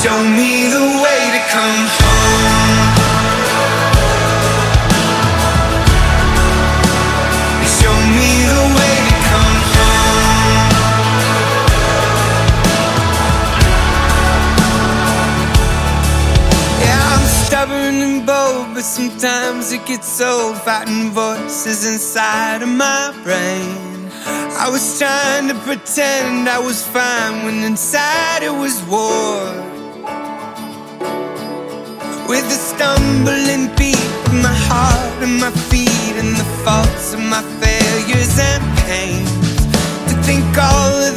Show me the way to come home. Show me the way to come home. Yeah, I'm stubborn and bold, but sometimes it gets old, fighting voices inside of my brain. I was trying to pretend I was fine when inside it was war. With the stumbling beat of my heart and my feet, and the faults of my failures and pains, to think all of